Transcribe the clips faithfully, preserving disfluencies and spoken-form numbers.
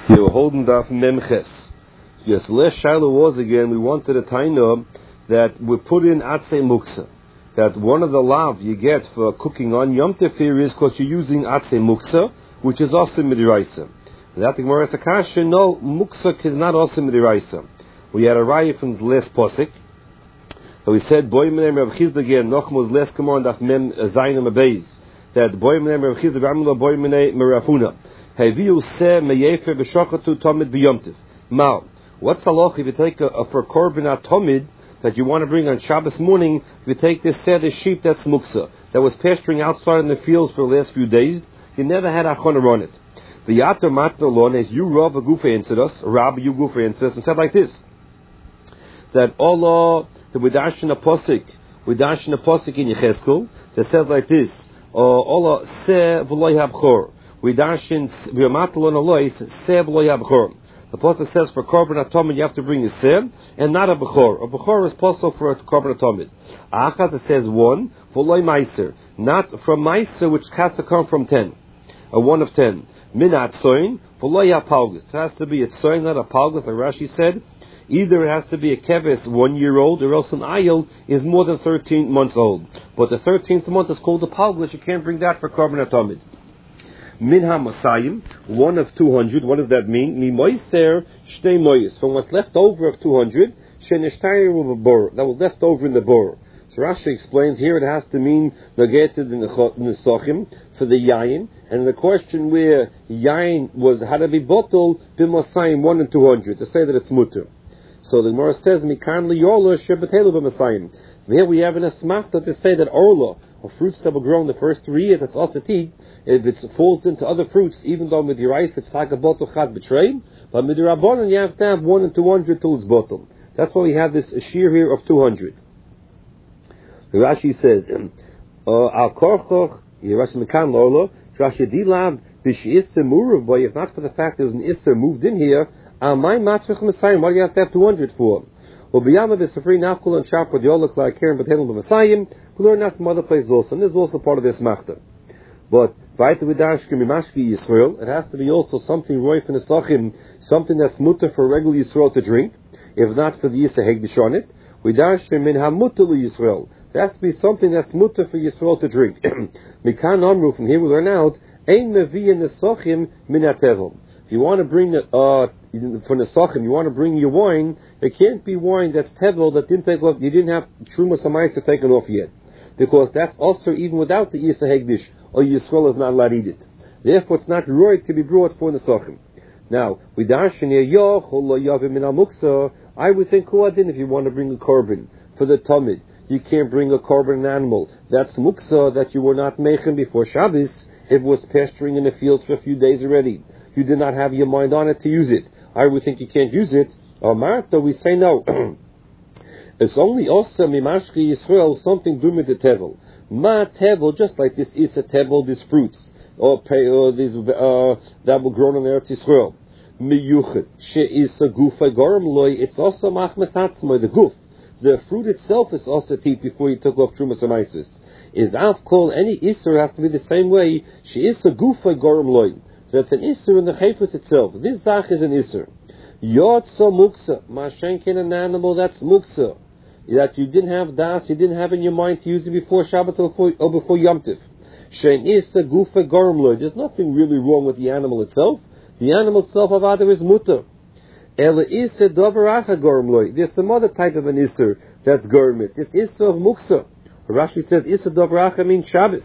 You were holding Daf Memches. Yes, last Shiloh was again, we wanted a taina that we put in Atzei Muksa. That one of the lav you get for cooking on Yom Tefir is because you're using Atzei Muksa, which is also Midiraisa. That the Gemara Takasha, no, Muksa is not also Midiraisa. We had a raya from the last posik. So we said, Boy Menem Rav Chizda again, Nochmuz Les Command Daf Mem Zayin Abeis. That Boy Menem Rav Chizda, Ramla Boy Menem Merafuna. Heviu se meyefer b'shachatu tomid b'yomtiv. Now, what's the halacha if you take a, a for korban tomid that you want to bring on Shabbos morning? If you take this set of sheep that's muksa that was pasturing outside in the fields for the last few days, you never had achona on it. The yater matno lon is you Rav Gufa answered us, Rabbi you Gufa answered us, and said like this: that Allah the Widashin Aposik, Widashin Aposik in Yecheskel that says like this: Allah se v'loy habchor. We dashin v'yamatolon alois seb lo yabchor. The pasuk says for korban atomid you have to bring a seb and not a bechor. A bechor is possible for a korban atomid. Achas it says one for loy meiser, not from meiser which has to come from ten, a one of ten. Minat tzoin for loy apalgus. It has to be a tzoin, not a palgus, like Rashi said. Either it has to be a keves one year old, or else an ayil is more than thirteen months old. But the thirteenth month is called a palgus. You can't bring that for korban atomid. Minha Masayim, one of two hundred. What does that mean? Mi moiser shtei mois. From what's left over of two hundred, shenishtayir of a bor. That was left over in the bor. So Rashi explains here it has to mean negated in the sochim for the yayin. And the question where yayin was had to be bottled b'masayim one and two hundred to say that it's mutter. So the Gemara says mikan liyola shebetelu b'masayim. Here we have an asmachta to say that orla, or fruits that were grown the first three years, that's also teed. If it falls into other fruits, even though with your rice it's like a bottle chad betrayed, but with your rabbanon you have to have one and two hundred till it's bottle. That's why we have this shear here of two hundred. Rashi says, Al korchoch, Rashi mekan lola, Rashi dilab, bishi isser muruv, but if not for the fact there was an isser moved in here, Al my matzvich Messiah, what do you have to have two hundred for? Well, b'yama b'safri nafkul and shapar diolok like karen b'telum b'masayim, we learn that from other places also, and this is also part of this machta. But weiter vidashke mimashki Yisrael, it has to be also something roy from the sachim, something that's mutter for regular Yisrael to drink, if not for the Yisra Hegdish on it. Vidashke min hamutter Yisrael, there has to be something that's mutter for Yisrael to drink. Mikan amru, from here we learn out, ein mevi in the sachim min hatevel. If you want to bring the, uh, from the sachim, you want to bring your wine, it can't be wine that's tevel that didn't take off, you didn't have truma samayis to take it off yet. Because that's also even without the Yisra Hegdish, or Yisrael is not allowed to eat it. Therefore, it's not right to be brought for the Sachim. Now, with Darshan Muksa, I would think Kuadin if you want to bring a korban for the Tamid. You can't bring a korban animal. That's Muksa that you were not making before Shabbos. It was pasturing in the fields for a few days already. You did not have your mind on it to use it. I would think you can't use it. Or Martha, we say no. It's only also Mimashki Yisrael, something doing with the Tevel. Ma Tevel, just like this is a Tevel, these fruits, or, or these uh, that were grown on Eretz Yisrael. Miyuchet, she is a gufa gorim loy, it's also machmas hatzmoy, the guf. The fruit itself is also teeth before you took off Trumas Amaisis. Is af called any Isser has to be the same way, she is a gufa gorim loy. So it's an Isser in the Chayfus itself. This Zach is an Isser. Yotzo muksa, mashenkin an animal that's muksa. That you didn't have das, you didn't have in your mind to use it before Shabbos or before, or before Yom Tiv. Shein isa gufa gormloy. There's nothing really wrong with the animal itself. The animal itself of other is mutter. Ela isa dovaracha gormloy. There's some other type of an isser that's gormit. This isa of muksa. Rashi says isa dovaracha means Shabbos.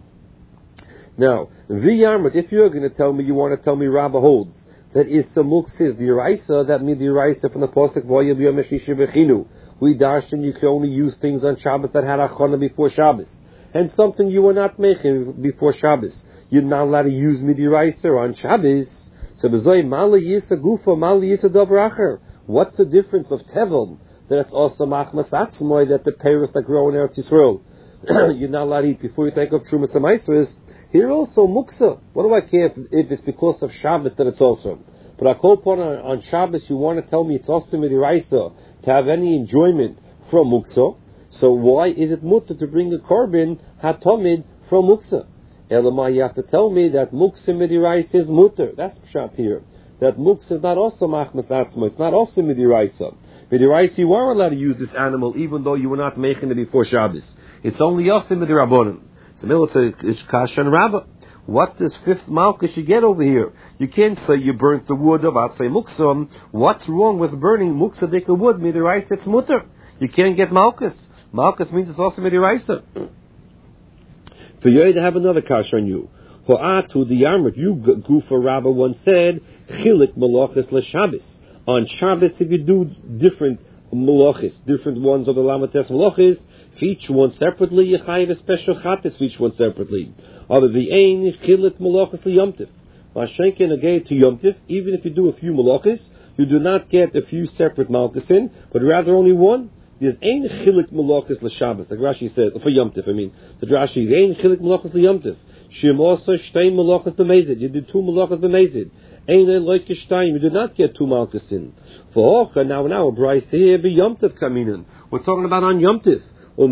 Now, v'yarmut, if you're going to tell me, you want to tell me Rabbah holds that isa muksa is the Yeraisa, that means the Yeraisa from the Pasuk V'yel b'yom hashishi v'chinu. We darshan you can only use things on Shabbos that had achana before Shabbos, and something you were not making before Shabbos. You're not allowed to use midiraisa on Shabbos. So b'zoy mali yisa gufa mali yisa davracher. What's the difference of tevel that it's also machmas atzmoy that the peiros that grow in Eretz Yisrael you're not allowed to eat before you take off trumas amaisros? Here also muksa. What do I care if, if it's because of Shabbos that it's also? But I call upon on, on Shabbos you want to tell me it's also midiraisa to have any enjoyment from muksa, so why is it mutter to bring a korban hatomid from muksa? Elamai, you have to tell me that muksa midirais is mutter. That's pshat here. that muksa is not also machmas atzma, it's not also midiraisa. Midiraisa, you are allowed to use this animal even though you were not making it before Shabbos. It's only also midirabonim. So it's kasha and rabba. What's this fifth malchus you get over here? You can't say you burnt the wood of atzay muksum. What's wrong with burning muksadika wood? Midiraisa, it's mutter. You can't get malchus. Malchus means it's also midiraisa. For you to have another kasha on you. Ho'atu the yarmut, you goofa rabba once said, chilik malachis l'shabbos. On Shabbos, if you do different malachis, different ones of the lamates malachis, for each one separately, you chayiv a special chatis for each one separately. Other the ain chilik malachis liyomtiv. Mashenkin again to yomtiv, even if you do a few malachis, you do not get a few separate malchusin, but rather only one. There's ain chilik malachis l'shabbos, like Rashi said, for yomtiv, I mean. The Rashi, ain chilik malachis liyomtiv. Shim also shtein malachas b'mezid. You did two malachas b'mezid. Ain like shtein. You did not get two malchusin. For Hocha, now now a brayse here be yomtiv kaminan. We're talking about on yomtiv. You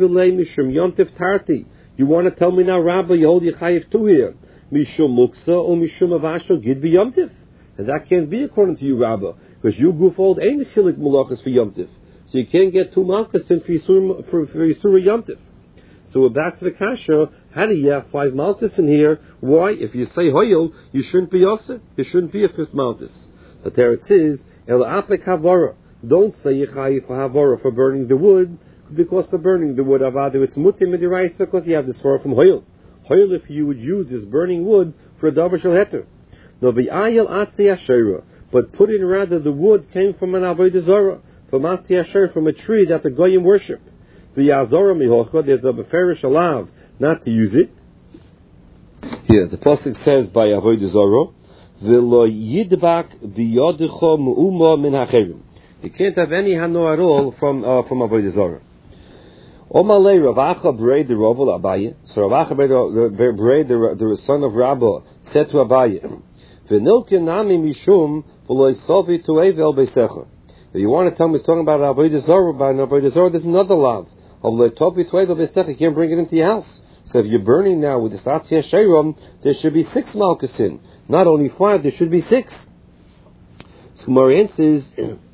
want to tell me now, Rabbi, you hold your chayiv two here. Mishum muksa or mishum avashal gid be yomtiv. And that can't be according to you, Rabbi, because you goof old ain't chilik malachas for yomtiv. So you can't get two malchusin for Yisur, for, for Yisur yomtiv. So we're back to the kasha. How do you have five malchus in here? Why? If you say hoyel, you shouldn't be yosef. You shouldn't be a fifth malchus. But there it says, el apek havara. Don't say yechayiv for havara for burning the wood, because for burning the wood, avadu, it's mutim midiraisa, because you have this far from hoyel. Hoyel, if you would use this burning wood for a davar shel heter. No, the ayel atzi asherah, but put in rather the wood came from an avodah zarah, from atzi asherah, from a tree that the goyim worship. The yazorah mihocha, there's a beferish alav not to use it. Here, the pasuk says by avodah zarah, v'lo yidbak biyodecha mu'uma min hacherim. You can't have any hano at all from uh, from avodah zarah. Omalei Rav Acha Berei the Rav Abaye. So Rav Acha Berei the the son of Rabba said to Abaye, "V'nilke nami mishum v'lo yisovi to evel beisecha." If you want to tell me it's talking about avodah zarah, by avodah zarah, there's another lav. Of lo yisovi to evel beisecha, you can't bring it into your house. So if you're burning now with the Satzia Sheiram, there should be six malchusin, not only five. There should be six. So Marian says.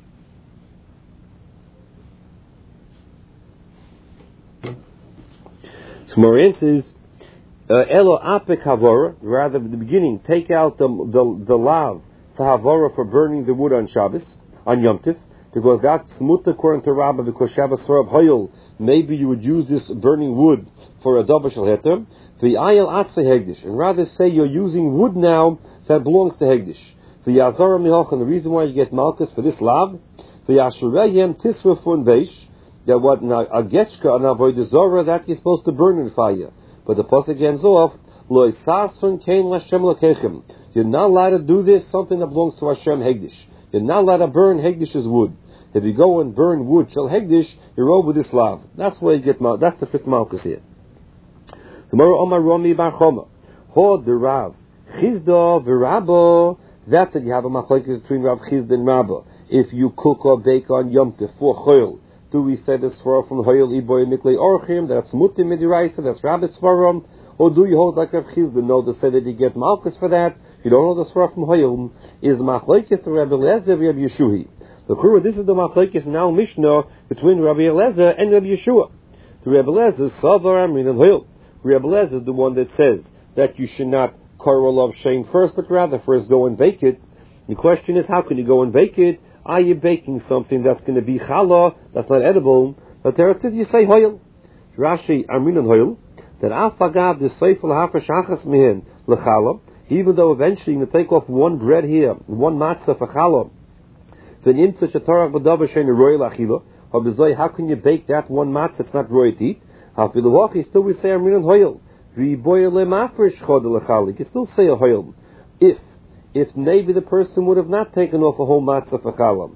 So Moran says, Elo apek havora, rather at the beginning, take out the the, the lav for havora for burning the wood on Shabbos, on Yom Tif, because that's muta according to Rabbah, because Shabbos Sorab Hoyel, maybe you would use this burning wood for a davar shel heter, the ayel atzei hegdish, and rather say you're using wood now that belongs to hegdish. The yazara mihoch, and the reason why you get malchus for this lav, the yashurehem tisra fun beish, that what now a getchka and avodah zarah that you're supposed to burn in fire. But the pasuk ends off, lo isasun kein lashem lakechem. You're not allowed to do this, something that belongs to Hashem Hegdish. You're not allowed to burn Hegdish's wood. If you go and burn wood shel Hegdish, you're over this lav. That's why you get mal. That's the fifth malchus here. Tomorrow Omar Romi Bar Choma, Hod the Rav Chizda v'Rabba. That's that you have a machlokes between Rav Chizda and Rabba. If you cook or bake on Yom Tov for choil, do we say this for from Hoyel Iboy Miklei Orchim? That's Mutim Midiraisa, that's Rabbi Svaram. Or do you hold like Rav Chizda? No, to say that you get Malchus for that. You don't hold the Svar from Hoyel. Is Machlokes to Rabbi Eliezer and Rabbi Yeshuhi. The Kura, this is the Machlokes now Mishnah between Rabbi Eliezer and Rabbi Yeshua. The Rabbi Eliezer, Savar Amrin and Hoyel. Rabbi Eliezer is the one that says that you should not Karol of Shane first, but rather first go and bake it. The question is, how can you go and bake it? Are you baking something that's going to be challah, that's not edible? But there it says you say hoyel. Rashi, Armin and hoyel, that afagav the seifel hafashachas mihin lechallah, even though eventually you're going to take off one bread here, one matzah for challah, then imtza shatarach b'davar shein royal achila, or b'zoi, how can you bake that one matzah, it's not royal to eat? Hafiluwachi, still we say Armin and hoyel. V'boyer lemafresh chod lechallah, you can still say a hoyel. If If maybe the person would have not taken off a whole matzah for challah.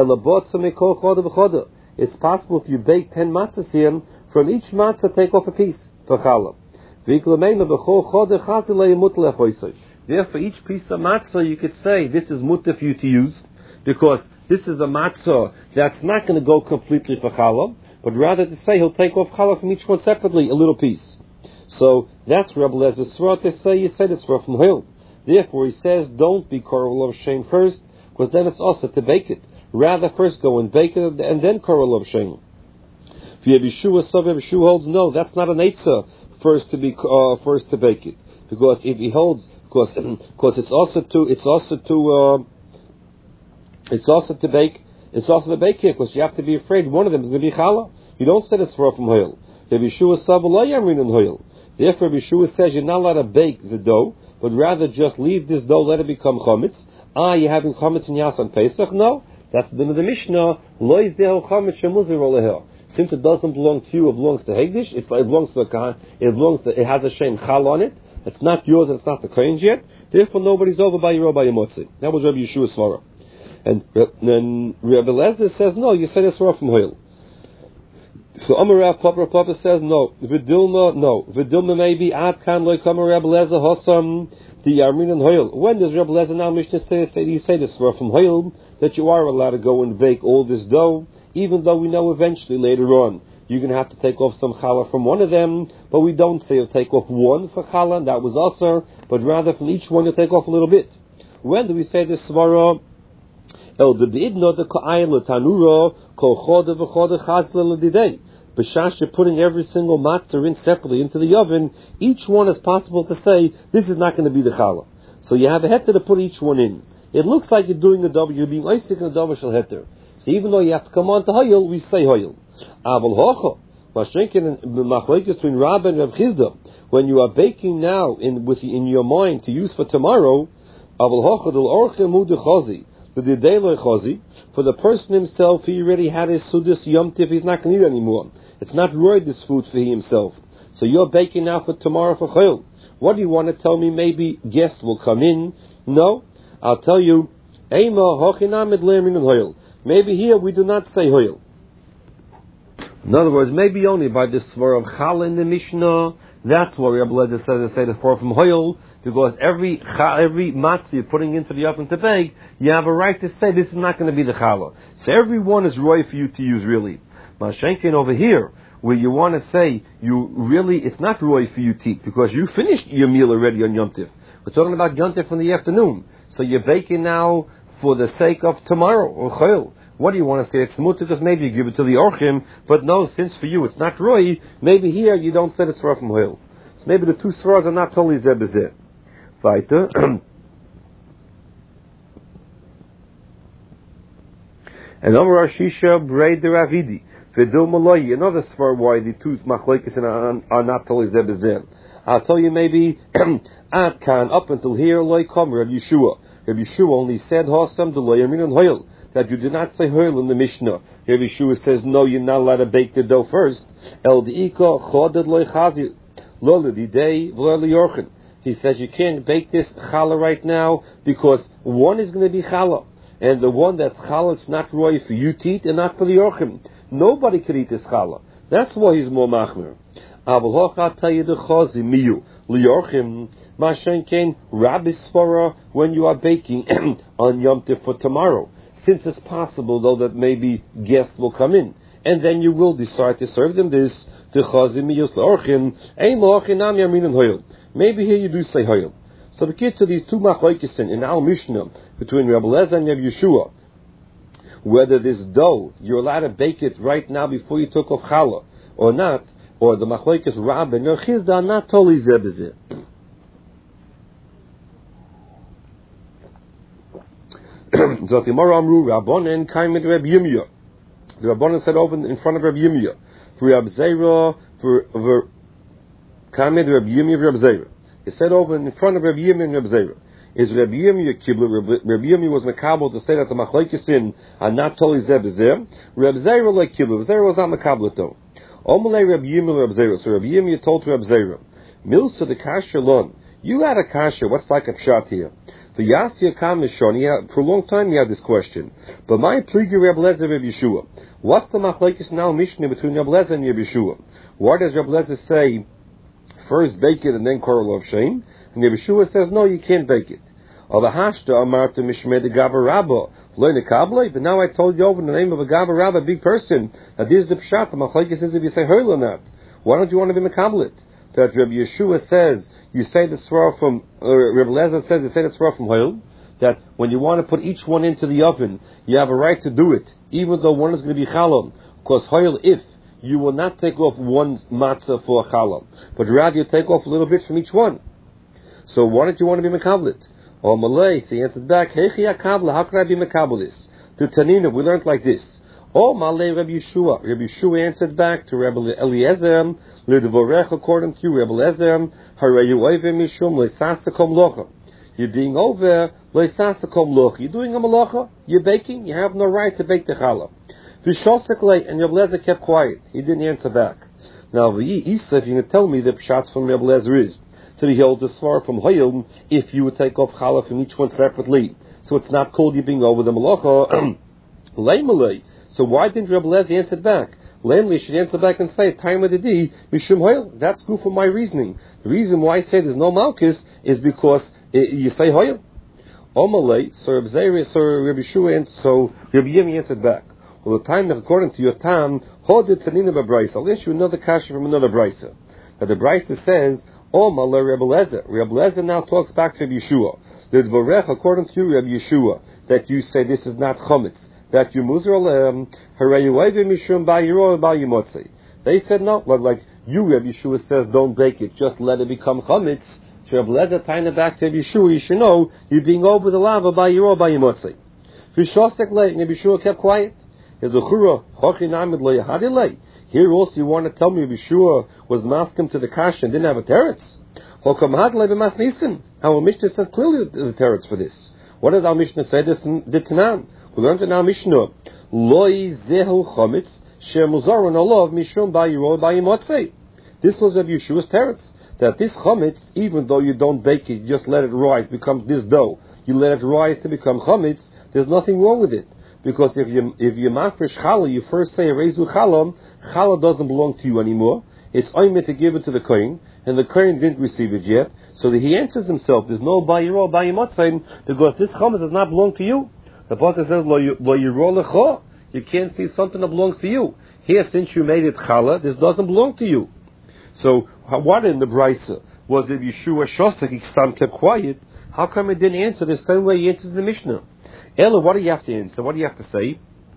It's possible if you bake ten matzahs here, from each matzah take off a piece for challah. Therefore, each piece of matzah you could say, this is mutter for you to use, because this is a matzah that's not going to go completely for challah, but rather to say he'll take off challah from each one separately, a little piece. So that's Rebbe Lezer's Sra to say, you say this from Hoyel. Therefore, he says, don't be Korah of Shem first, because then it's also to bake it. Rather, first go and bake it, and then Korah of Shem. If you have Yeshua, so Yeshua holds, no, that's not an Eitzah, first to be, uh, first to bake it. Because if he holds, because, because it's also to, it's also to, uh, it's also to bake, it's also to bake it, because you have to be afraid one of them is going to be Challah. You don't say it's from Hoil. If Yeshua sav lo yamrin in Hoil. Therefore, Yeshua says you're not allowed to bake the dough, but rather just leave this dough, let it become chametz. Ah, you're having chametz in Yas on Pesach? No, that's the name of the Mishnah. Lo yizdehu chametz shemuzir olehel. Since it doesn't belong to you, it belongs to Hegdish. It belongs to the Kahan. It belongs to. It has a shem chal on it. It's not yours and it's not the Kohen's yet. Therefore, nobody's over by your by your motzi. That was Rabbi Yeshua's svara. And then Rabbi Eliezer says no. You said it's from Hoil. So Amarav Papa Papa says no. Vidilma no. Vidilma maybe Ad Kan Loy Kama Rabbi Eliezer Hossam the Yarmin and Hoil. When does Rabbi Eliezer now Mishnah say say you say this from Hoil that you are allowed to go and bake all this dough, even though we know eventually later on you're going to have to take off some challah from one of them, but we don't say you'll take off one for challah, and that was also, but rather from each one you'll take off a little bit. When do we say this svara? El the bidno the ka'ayel tanura kol choda v'choda chazla l'didei. B'shash, you're putting every single matzah in separately into the oven. Each one is possible to say this is not going to be the challah. So you have a heter to put each one in. It looks like you're doing a double. You're being oisik in a double shel heter. So even though you have to come on to hoyel, we say hoyel. Aval hocha, mashenkin machlekes between Rabbi and Rav Chizda. When you are baking now in with in your mind to use for tomorrow, aval hocha del orchem u'de chazi. For the person himself, he already had his sudas yom tiv. He's not going to eat anymore. It's not roid this food for himself. So you're baking now for tomorrow for chayil. What do you want to tell me? Maybe guests will come in. No, I'll tell you. Maybe here we do not say hoyil. In other words, maybe only by the svar of chal in the Mishnah. That's what Rabbi Eliezer says to say the svar from hoyil. Because every every matzah you're putting into the oven to bake, you have a right to say this is not going to be the challah. So every one is roy for you to use, really. Mashenkin over here, where you want to say you really, it's not roy for you to eat because you finished your meal already on Yom Tiv. We're talking about Yom Tiv in the afternoon, so you're baking now for the sake of tomorrow or chayil. What do you want to say? It's mutter because maybe you give it to the orchim, but no, since for you it's not roy, maybe here you don't say it's from chayil. So maybe the two svaras are not totally zeh b'zeh. Weiter. And Amar Shisha Braid the Ravidi Vidil Malay. Another svar why the two machlekes are not totally zeh b'zeh. I'll tell you maybe Ad Kan up until here loy come Rabbi Yeshua. Rabbi Yeshua only said Hosam the loy yamin and hoyel, that you did not say hoyel in the Mishnah. Rabbi Yeshua says no, you're not allowed to bake the dough first. El diika choded loy chazi lo l'didei v'lo liyorchen. He says you can't bake this challah right now because one is going to be challah, and the one that's challah is not roy for you to eat and not for the yorchim. Nobody can eat this challah. That's why he's more machmer. Avol hocha tayi de chazi miyu liyorchim mashenken rabbi svara when you are baking on Yom Tov for tomorrow. Since it's possible though that maybe guests will come in, and then you will decide to serve them this the chazi miyu liyorchim ein lochim nam yamin and hoyel. Maybe here you do say hoyel. So the kids of these two machlokes in our Mishnah between Rabbi Eliezer and Rabbi Yeshua, whether this dough you're allowed to bake it right now before you took off challah or not, or the machlokes Rabbi and Rav Chizda are not totally zeh b'zeh. Zotimar Amru Rabbanan Kaimed Rabbi Yirmiyah. The Rabbanan said over in front of Rabbi Yirmiyah for Rabbi Zera for Kamed Rabbi Yirmiyah Rabbi Zera. He said over in front of Rabbi Yirmiyah and Rabbi Zera. Is Rabbi Yirmiyah Kibla? Rabbi Yirmiyah was makabel to say that the machlokes in are not totally zeh b'zeh. Rabbi Zera like Kibla. Rabbi Zera was not makabel though. Omalei Rabbi Yirmiyah Rabbi Zera. So Rabbi Yirmiyah told to Rabbi Zera, Milsa the kasha lon. You had a kasha. What's like a pshat here? The Yasya Kam Mishon. For a long time he had this question. But my pligi Rabbi Eliezer Rabbi Yeshua. What's the machlokes now Mishnah between Rabbi Eliezer and Rabbi Yeshua? Why does Rabbi Eliezer say first bake it and then korah of shame? And Rabbi Yeshua says no, you can't bake it. But now I told you over in the name of a Gava Rabba, a big person, that this is the pshat. The machlokes is if you say hoyel or not. Why don't you want to be mekabel it? That Rabbi Yeshua says you say the svara from, uh, Rebbe Lezer says, you say the svara from Hoyle, that when you want to put each one into the oven, you have a right to do it, even though one is going to be challah. Because Hoyle, if you will not take off one matzah for a challah, but rather you take off a little bit from each one. So why don't you want to be mekabel it? Or Malay, so he answers back, Hechi akabla, how can I be mekabel this? To Tanina, we learned like this. Oh, Malay Rabbi Yeshua. Rabbi Yeshua answered back to Rabbi Eliezer, Lidvorech, according to you, Rabbi Eliezer, Harayu Oivim Mishum, Leisasakom Locha. You're being over, Leisasakom Locha. You're doing a malacha, you're baking, you have no right to bake the challah. Vishosek, and Rabbi Eliezer kept quiet. He didn't answer back. Now, Isa, if you're going to tell me the pshat from Rabbi Eliezer is, so he held this far from Hoyel, if you would take off challah from each one separately. So it's not called you being over the malacha. Leimalei. So why didn't Rabbi Eliezer answer back? Lamely should answer back and say, time of the day, Mishum Hoyel. That's good for my reasoning. The reason why I say there's no malchus is because it, you say Hoyel. Omalei, so Rabbi Zeri, so Rabbi Shua, so Rabbi Yemi answered back. Well, the time that according to your tam, hold it Tanina B'Braisa. I'll issue another kasha from another Braisa. Now the Braisa says, Omalei Rabbi Eliezer. Rabbi Eliezer now talks back to Rabbi Yeshua. The Dvorech, according to you, Rabbi Yeshua, that you say this is not chometz, that you muzer alehem, harayu oivim mishum ba'yiro ba'yimotzi. They said no, like, like you, Rabbi Yeshua says, don't bake it, just let it become chometz. So Rabbi Eliezer tying it back to Rabbi Yeshua, you should know you're being over the lava ba'yiro ba'yimotzi. V'shosek lei, and Rabbi Yeshua kept quiet. His uchura chochin amid lo yahadilei. Here also you want to tell me Rabbi Yeshua was maskim to the kasha and didn't have a teretz. Our Mishnah says clearly the teretz for this. What does our Mishnah say? This the Tanan. We learned in our Mishnah, Loi zehu chometz shemuzaron olav mishum ba'yiro ba'yimotzei. This was Rabbi Yeshua's teretz, that this chometz, even though you don't bake it, you just let it rise, becomes this dough. You let it rise to become chometz. There's nothing wrong with it, because if you if you mafresh challah, you first say reizu chalam. Challah doesn't belong to you anymore. It's only to give it to the kohen, and the kohen didn't receive it yet. So that he answers himself, there's no ba'yiro ba'yimotzei, because this chometz does not belong to you. The pasuk says, Lo yiro lecho. You can't see something that belongs to you. Here, since you made it challah, this doesn't belong to you. So, what in the Brisa was if Yeshua Shosek, he stam kept quiet? How come he didn't answer the same way he answers the Mishnah? Ella, what do you have to answer? What do you have to say?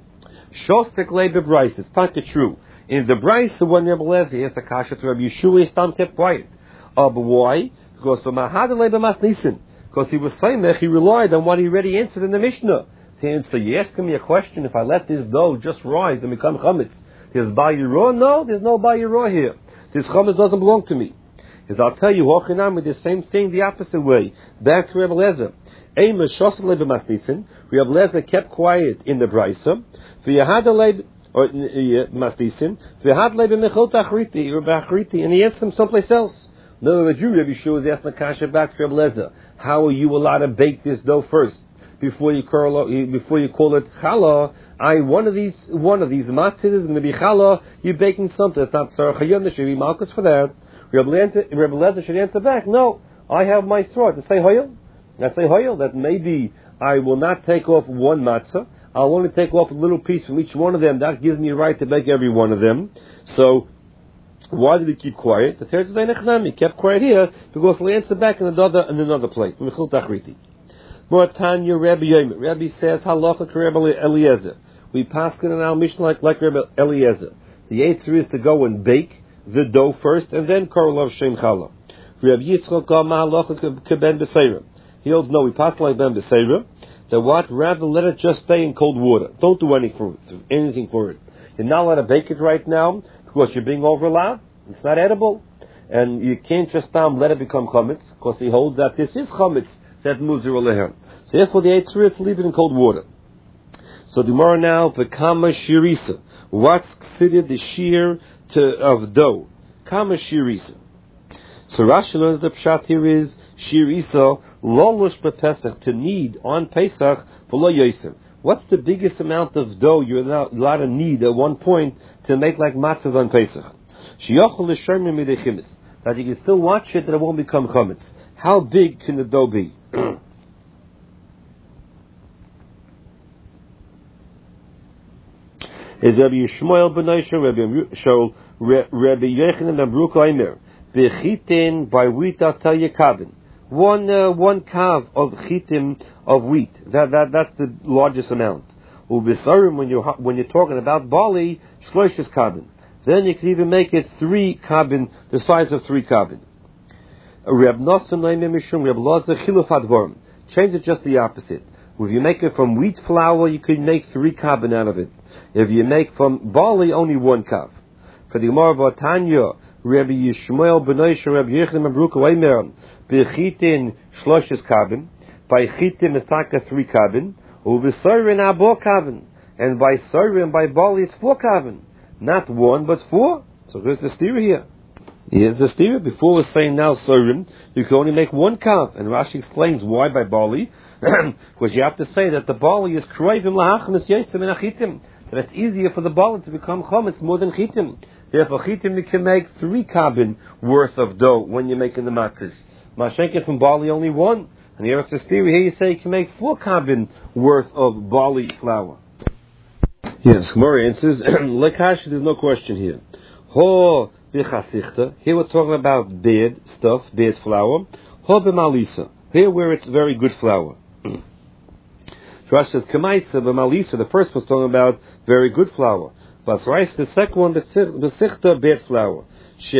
Shosek lay the Brisa. It's not the true. In the Brisa, when Rabbi Eliezer asked the kasha to Rabbi Yeshua, he stam kept quiet. Uh, but why? Because the Mahad lay b'mas nisin. Because he was saying that he relied on what he already answered in the Mishnah. So you asking me a question, if I let this dough just rise and become chametz, there's ba'yiro? No, there's no ba'yiro here. This chametz doesn't belong to me. As I'll tell you, Hochinam with the same thing the opposite way. Back to Rabbi Eliezer. Eimer shosel lebe masnisin. Rabbi Eliezer kept quiet in the brisa. V'yahad lebe or masnisin. V'yahad lebe mechot achriti or ba'achriti, and he asked him someplace else. In other words, you, Rabbi Shua, is asking the kasha back to Rabbi Eliezer. How are you allowed to bake this dough first? Before you call before you call it challah, I one of these one of these matzahs is going to be challah. You're baking something. It's not tzarech hayom. There should be malchus for that. Rabbi Eliezer should answer back. No, I have my straw to say hoyel. I say hoyel that maybe I will not take off one matzah. I'll only take off a little piece from each one of them. That gives me a right to bake every one of them. So why did he keep quiet? The Teretz Zaynechnam, he kept quiet here because he'll answer back in another in another place. Tanya Rabbi Yomer. Rabbi says halacha Rabbi Eliezer. We pass it in our Mishnah like, like Rabbi Eliezer. The answer is to go and bake the dough first and then korolov shem challah. Rabbi Yitzchok halacha keben b'seira. He holds no. We pass like ben b'seira. That what? Rather let it just stay in cold water. Don't do anything for it. Anything for it. You're not allowed to bake it right now because you're being over allowed. It's not edible, and you can't just um, let it become chametz because he holds that this is chametz. That muzer alehem. So therefore the eitzur is to leave it in cold water. So the Gemara now, v'kama shirisa. What's considered the shear to, of dough? Kama shirisa. So Rashi learns the pshat here is shirisa lolush b'pesach, to knead on Pesach v'lo yoser. What's the biggest amount of dough you're allowed to knead at one point to make like matzahs on Pesach? Shiyochel l'shermim midechimis, that you can still watch it that it won't become chametz. How big can the dough be? Is Rabbi Yishmael ben Yisha, Rabbi Shaul, Rabbi Yochanan ben Baruch Aimer, Bechitin by wheat ataya kavin. One uh, one kav of chitim of wheat. That that that's the largest amount. Ubisarim when you when you're talking about barley, shloishes kavin. Then you can even make it three kavin, the size of three kavin. Reb Nosson Leimim Mishum Reb Loza Chiluf Advarim. Change it just the opposite. If you make it from wheat flour, you can make three kavin out of it. If you make from barley, only one kav. For the Gemara of Tanya, Rabbi Yishmael Benoish Rabbi Yechim Abruka Weimer Bechitin Shloshes kavin. By chitim is taka three kavin. Uvisorin abo kavin. And by sorin, by barley, it's four kavin. Not one, but four. So there's the steer here. Here's the steer. Before we're saying now sorin, you can only make one kav. And Rashi explains why by barley. Because you have to say that the barley is kroivim lahachmas yesem in achitim. That it's easier for the barley to become chometz more than chitim. Therefore, chitim you can make three kabin worth of dough when you're making the matzahs. Mashenket from barley only one. And here it's a theory. Here you say you can make four kabin worth of barley flour. Yes, Gemara answers. Lekash, there's no question here. Ho b'chasichta. Here we're talking about bad stuff, bad flour. Ho b'malisa. Here where it's very good flour. Rashi says, Kamaisa b'malisa, the first was talking about very good flour. Basrais, the second one, b'sichta, bad flour. She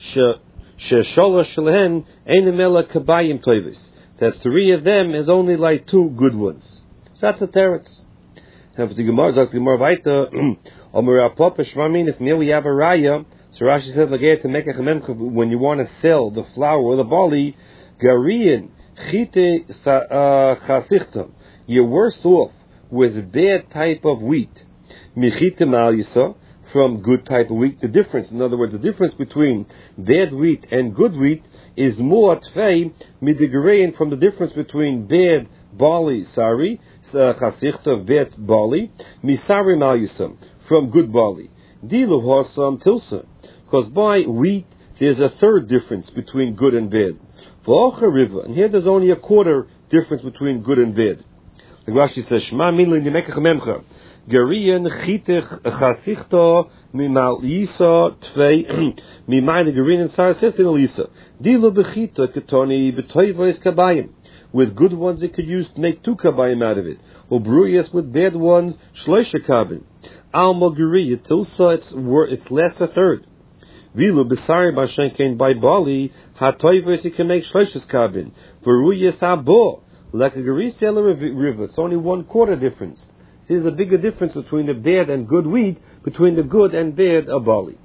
sholosh shalehen, einimela kabayim toivis. That three of them is only like two good ones. So that's a teretz. And for the Gemara, the Gemara Vaita, Omer Apapa Shvamin, if merely you have a raya, so Rashi says, like, to make a chemem, when you want to sell the flour or the barley, Garian, chite chasichta, you're worse off with bad type of wheat. Michite malisa, from good type of wheat. The difference, in other words, the difference between bad wheat and good wheat is more tfei midigarein from the difference between bad barley, sorry, chasichta, bad barley, misari malisa, from good barley. Dilu hasam tilsa, because by wheat there's a third difference between good and bad. River, and here there's only a quarter difference between good and bad. The Rashi says, Shema milin yemekach memcha, Garian chitich chasichta mimalisa tvei mimayne garin and sarasistin alisa. Dilu bechita ketoni betoivois kabayim. With good ones it could use to make two kabayim out of it. Or bruyas with bad ones, shloisha kabin. Alma gariya tilsa, it's it's less a third. Vilu b'sari b'shenkein by barley hatoivos you can make shloishes kabin. Veruyas abo like a garisel river. It's only one quarter difference. There's a bigger difference between the bad and good wheat, between the good and bad of barley.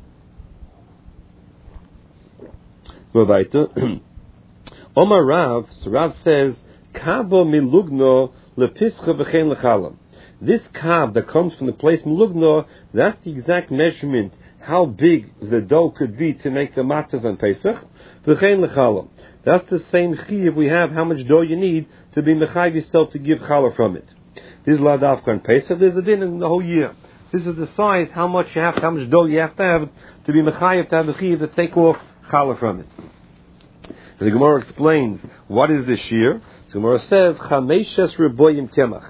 Omar Rav, so Rav says, Kabo milugno lepischa v'chein lechalam. This kab that comes from the place milugno, that's the exact measurement how big the dough could be to make the matzahs on Pesach. V'chein lechalam. That's the same chiyuv we have, how much dough you need to be mechayiv yourself to give challah from it. This is ladavka on Pesach. There's a din in the whole year. This is the size, how much you have, how much dough you have to have to be mechayiv, to have the chiyuv to take off challah from it. And the Gemara explains what is the shear. So the Gemara says chameshes reboyim kemach.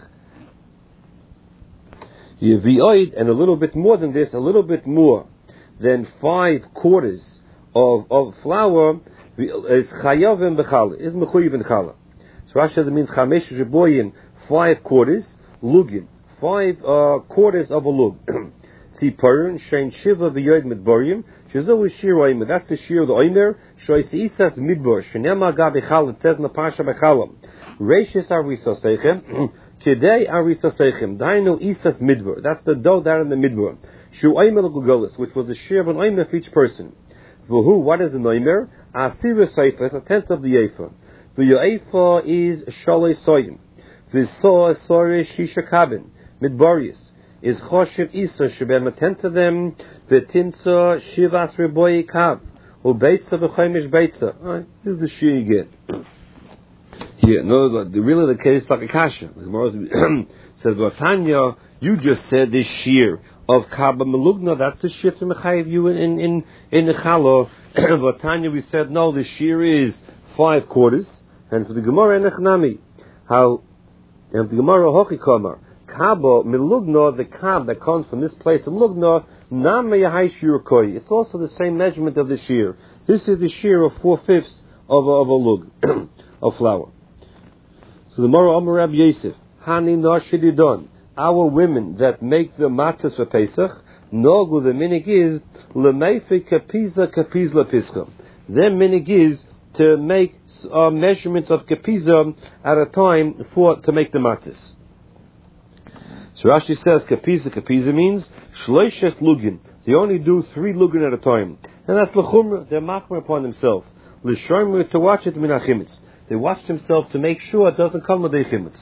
Yevioid, and a little bit more than this, a little bit more than five quarters of of flour is chayavim b'chala, is mechuyev in chala. So Rashi says it means chameshes reboyim, five quarters, lugin, five uh, quarters of a lug. Tziparin shein shiva v'yoid midborim. Shezo is shir oimer. That's the shir of the oimer. Shoyis isas midbor. Shenema gabi chal. It says in the parsha bechalam. Reishis arisosechem. Today arisosechem. Dainu isas midbor. That's the dough down in the midbor. Shu oimer l'gugolis, which was the shir of an oimer for each person. V'hu, what is an oimer? Asira seifa. It's a tenth of the ephah. The ephah is shalei soyim. V'so asore shisha kabin. Midborius. Is choshev isa sheben a tenth of them v'timtza shivas reboyi kav ubeitza v'chomish beitza. This is the shir you get. Here, no, the really the case like a kasha. The Gemara says, "Tanya, you just said this shir of kaba melugna. That's the shir to mechayev you in in in the challah." But Tanya, we said no. The shir is five quarters, and for the Gemara nechnami, how and the Gemara hochi kamar. kabo milugna, the kab that comes from this place of lugna, nam meyahai shir koi. It's also the same measurement of the shear. This is the shear of four fifths of a, of a lug of flour. So the Mora Omer Rabbi Yosef, Hani Nashididon, our women that make the matzahs for Pesach, Nogu, the minig is Lemeife Kapiza Kapizla Pischa. Their minig is to make uh, measurements of Kapiza at a time for to make the matzahs. So Rashi says Kapiza Kapiza means Shloishes Lugin. They only do three lugin at a time, and that's lechumra. They're machmer upon themselves. L'shomer to watch it min achimitz. They watch themselves to make sure it doesn't come with the chimitz.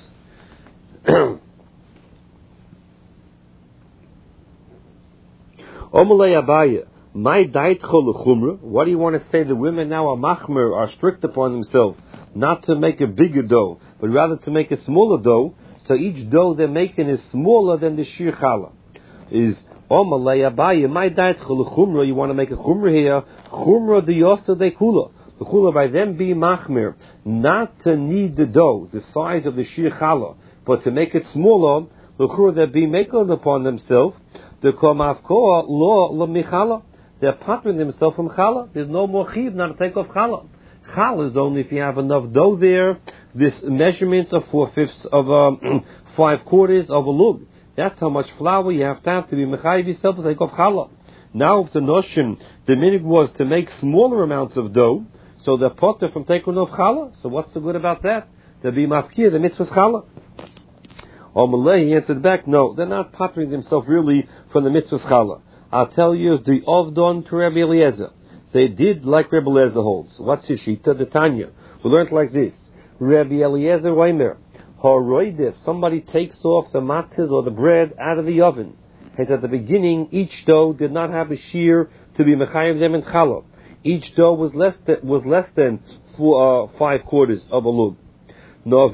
Omalei Abaya, my dait chol. What do you want to say? The women now are machmer, are strict upon themselves, not to make a bigger dough, but rather to make a smaller dough. So each dough they're making is smaller than the shir challah. Is Omalei Abaya, my dait chol. You want to make a chumra here? Chumra the yosa de kula. The chula by them be machmir, not to knead the dough, the size of the shir challah, but to make it smaller. The chula that be making upon themselves. The komavkoa law lemichala. They're popping themselves from challah. There's no more chiv not to take off challah. Challah is only if you have enough dough there. This measurements of four fifths of um, five quarters of a lug. That's how much flour you have to have to be mechayiv yourself to take off challah. Now, if the notion, the minig was to make smaller amounts of dough, so they're potter from taking off challah. So what's the good about that? To be mafkir, the mitzvah challah. Or Malay, he answered back, no, they're not pottering themselves really from the mitzvah challah. I'll tell you, the ovdon to Rabbi Eliezer. They did like Rabbi Eliezer holds. What's his shita? The Tanya. We learned like this. Rabbi Eliezer Weimer, horoideh, somebody takes off the matzahs or the bread out of the oven. As at the beginning, each dough did not have a shear to be mechayiv them in challah. Each dough was less than, was less than four, uh, five quarters of a lug. Now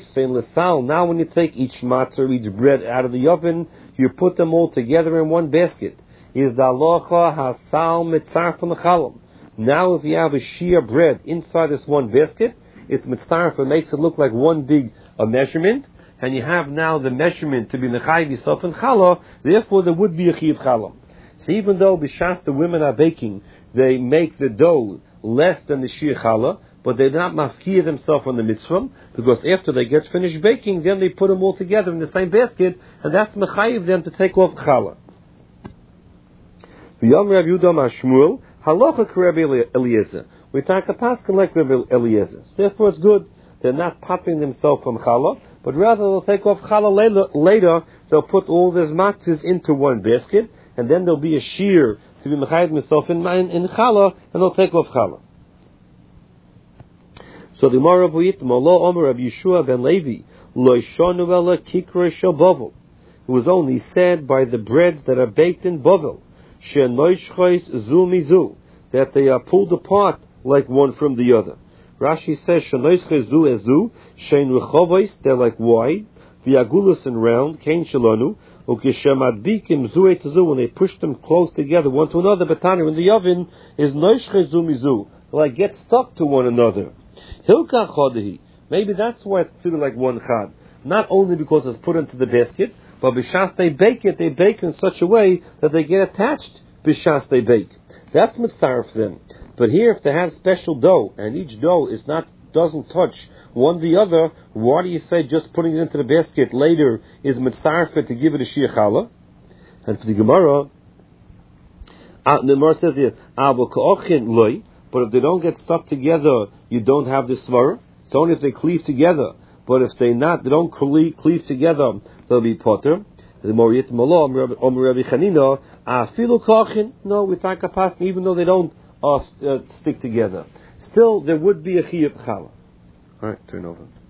when you take each matzah or each bread out of the oven, you put them all together in one basket. Is the halacha hasal mitzarf from the chalam. Now if you have a shear bread inside this one basket, it's mitzarf, it makes it look like one big uh, measurement, and you have now the measurement to be mechayiv yourself in challah, therefore there would be a chiv chalam. So even though b'shas the women are baking, they make the dough less than the shir challah, but they're not mafkir themselves on the mitzvah, because after they get finished baking, then they put them all together in the same basket, and that's mechayiv them to take off challah. V'yom Rav Yudam Ashmuel, halacha k'Rabbi Eliezer. We talk a pasuk like Rabbi Eliezer. Therefore it's good. They're not popping themselves from challah, but rather they'll take off challah later, later they'll put all these matzahs into one basket, and then there'll be a shear to be mechayiv himself in, in, in challah, and they'll take off challah. So the Gemara Vuyit Molo Omer of Yeshua ben Levi Lo Shonu Ela Kikra Shel Bovel. It was only said by the breads that are baked in Bovel, She Noishchois Zu Mizu, that they are pulled apart like one from the other. Rashi says She Noishchois Zu Ezu, Shein Rechovois, they're like wide, V'Agulus and round, Kain Shalonu, Ukeshamad Bikim Zu Etzu, when they push them close together one to another, Batani in the oven is Noishchois Zu Mizu, like get stuck to one another. Hilka chodehi. Maybe that's why it's considered like one chad. Not only because it's put into the basket, but b'shas they bake it, they bake in such a way that they get attached b'shas they bake. That's mitzvah for them. But here, if they have special dough, and each dough is not doesn't touch one the other, why do you say just putting it into the basket later is mitzvah to give it a shir challah? And for the Gemara, uh, the Gemara says here, Abu ka'ochin loy. But if they don't get stuck together, you don't have this svara. It's only if they cleave together. But if they not, they don't cleave, cleave together, they'll be potter. The Moriyat Malo, Omer Rabbi Chanina, Afilu Kachin. No, we take a pass, even though they don't uh, uh, stick together. Still, there would be a chiyuv challah. All right, turn over.